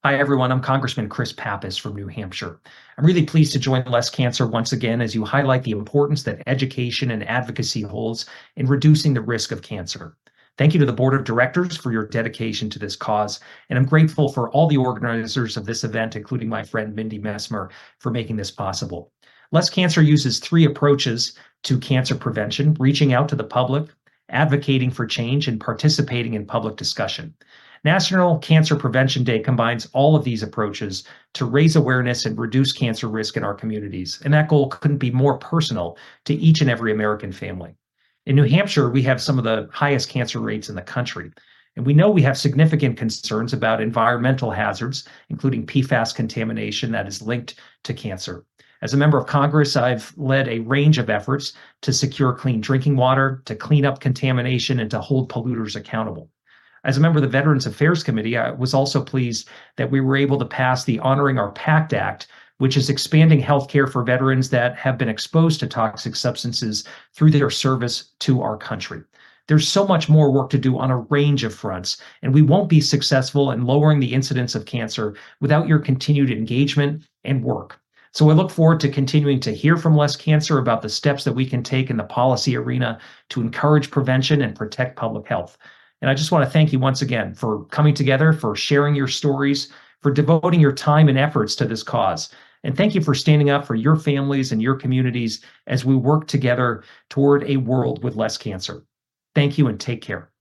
Hi, everyone. I'm Congressman Chris Pappas from New Hampshire. I'm really pleased to join Less Cancer once again as you highlight the importance that education and advocacy holds in reducing the risk of cancer. Thank you to the Board of Directors for your dedication to this cause, and I'm grateful for all the organizers of this event, including my friend Mindy Messmer, for making this possible. Less Cancer uses three approaches to cancer prevention: reaching out to the public, advocating for change, and participating in public discussion. National Cancer Prevention Day combines all of these approaches to raise awareness and reduce cancer risk in our communities. And that goal couldn't be more personal to each and every American family. In New Hampshire, we have some of the highest cancer rates in the country. And we know we have significant concerns about environmental hazards, including PFAS contamination that is linked to cancer. As a member of Congress, I've led a range of efforts to secure clean drinking water, to clean up contamination, and to hold polluters accountable. As a member of the Veterans Affairs Committee, I was also pleased that we were able to pass the Honoring Our Pact Act, which is expanding health care for veterans that have been exposed to toxic substances through their service to our country. There's so much more work to do on a range of fronts, and we won't be successful in lowering the incidence of cancer without your continued engagement and work. So I look forward to continuing to hear from Less Cancer about the steps that we can take in the policy arena to encourage prevention and protect public health. And I just want to thank you once again for coming together, for sharing your stories, for devoting your time and efforts to this cause. And thank you for standing up for your families and your communities as we work together toward a world with less cancer. Thank you and take care.